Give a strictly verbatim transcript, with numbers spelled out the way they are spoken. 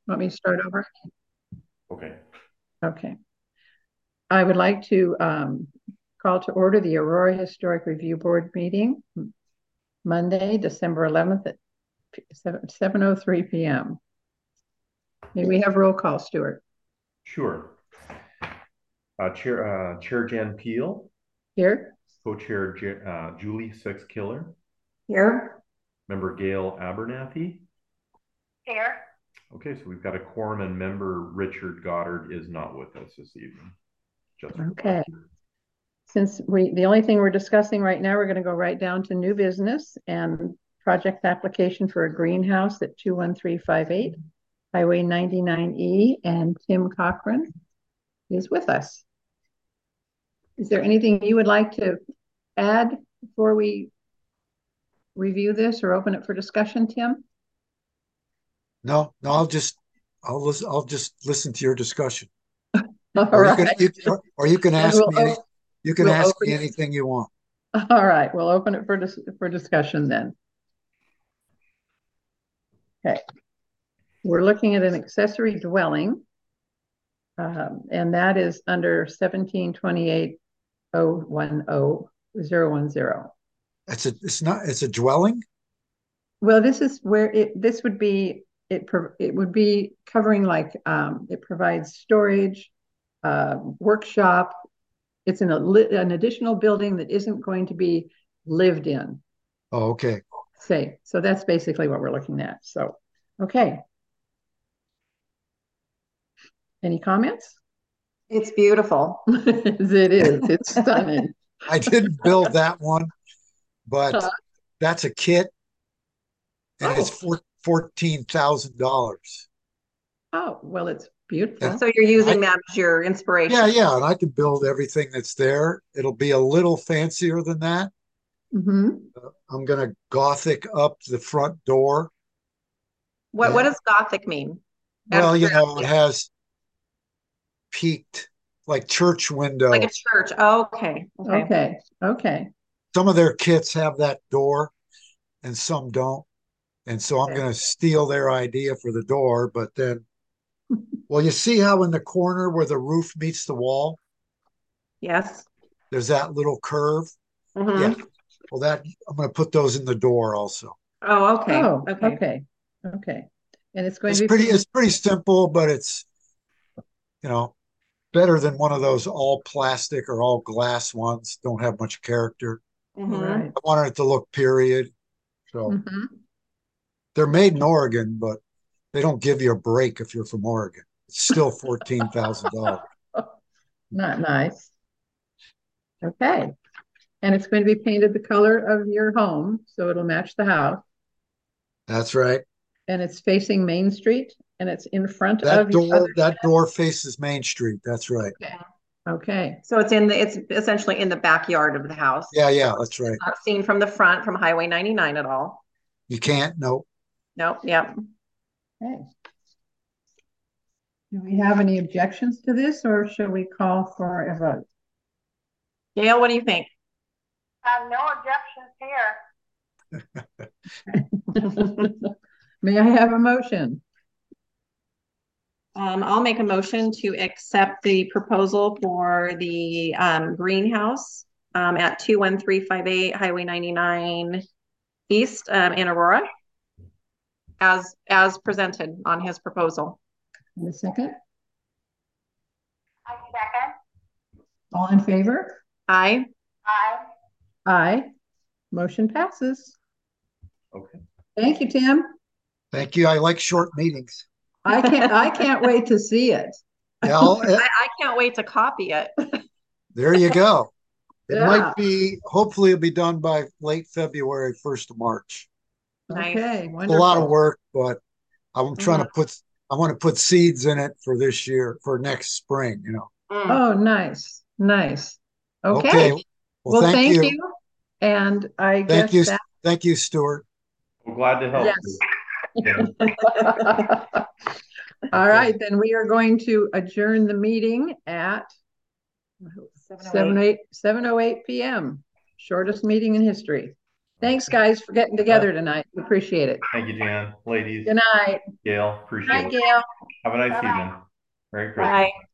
Want me to start over? Okay. Okay. I would like to um, call to order the Aurora Historic Review Board meeting, Monday, December eleventh at seven oh three p m May we have roll call, Stuart? Sure. Uh, Chair uh, Chair Jan Peel, Here? Co-Chair J- uh, Julie Six Killer, Here. Member Gail Abernathy. Here. Okay, so we've got a quorum, and Member Richard Goddard is not with us this evening. Just for Okay. Since we, the only thing we're discussing right now, we're going to go right down to new business and project application for a greenhouse at two one three five eight Highway ninety-nine E, and Tim Cochran is with us. Is there anything you would like to add before we review this or open it for discussion, Tim? No, no, I'll just, I'll listen, I'll just listen to your discussion. All Or you right. can, you, or, or you can Then ask we'll, me any, you can we'll ask open me it. anything you want. All right, we'll open it for dis for discussion then. Okay. We're looking at an accessory dwelling, um, and that is under seventeen twenty-eight oh one oh zero one zero. It's a, it's not, it's a dwelling. Well, this is where it, this would be, it, it would be covering like, um, it provides storage, uh, workshop. It's an, an additional building that isn't going to be lived in. Oh, okay. Say, so that's basically what we're looking at. So, okay. Any comments? It's beautiful. It is. It's stunning. I didn't build that one, but Huh? that's a kit, and Oh, it's for fourteen thousand dollars. oh, well, it's beautiful. And So you're I, using that as your yeah, inspiration. yeah, and I can build everything that's there. It'll be a little fancier than that. Mm-hmm. Uh, I'm gonna Gothic up the front door. What what And, does Gothic mean? Out of well, you know, it curiosity. has peaked like church Like a window. church. Oh, okay. Okay. Okay. Okay. Some of their kits have that door and some don't. And so I'm Okay. going to steal their idea for the door. But then, well, you see how in the corner where the roof meets the wall, Yes. there's that little curve? Yeah. Mm-hmm. Well, that I'm going to put those in the door also. Oh, okay. Oh, Okay. okay. Okay. And it's going It's to be pretty, painted. it's pretty simple, but it's, you know, better than one of those all plastic or all glass ones. Don't have much character. Mm-hmm. Right. I wanted it to look period. So Mm-hmm. they're made in Oregon, but they don't give you a break if you're from Oregon. It's still fourteen thousand dollars. Not nice. Okay. And it's going to be painted the color of your home, so it'll match the house. That's right. And it's facing Main Street, and it's in front That of your other door, that door faces Main Street. That's right. shed. Okay. So it's in the it's essentially in the backyard of the house. Yeah, yeah, that's right. Not seen from the front from Highway ninety-nine at all. You can't, no. Nope. Yep. Okay. Do we have any objections to this, or should we call for a vote? Gail, what do you think? Uh, no objections here. May I have a motion? Um, I'll make a motion to accept the proposal for the um, greenhouse um, at two one three five eight Highway ninety-nine East um, in Aurora, as as presented on his proposal. In a second. I second. All in favor? Aye. Aye. Aye. Motion passes. Okay. Thank you, Tim. Thank you. I like short meetings. I can't I can't wait to see it. Yeah, I'll, I, I can't wait to copy it. there you go. It Yeah. might be, hopefully it'll be done by late February, first of March. Nice. Okay, It's a wonderful. lot of work, but I'm trying Mhm. to put, I want to put seeds in it for this year, for next spring, you know. Mm. Oh, nice, nice. Okay. Okay. Well, Well, thank thank you. you. And I Thank guess you. that Thank you, Stuart. Well, glad to help. yes. Yeah. All Okay. right, then we are going to adjourn the meeting at seven oh eight seven oh eight p m Shortest meeting in history. Thanks, guys, for getting together tonight. We appreciate it. Thank you, Jan. Ladies, Good night. Gail, Hi, appreciate it. Gail. Have a nice Bye-bye. evening. Merry Christmas. Bye.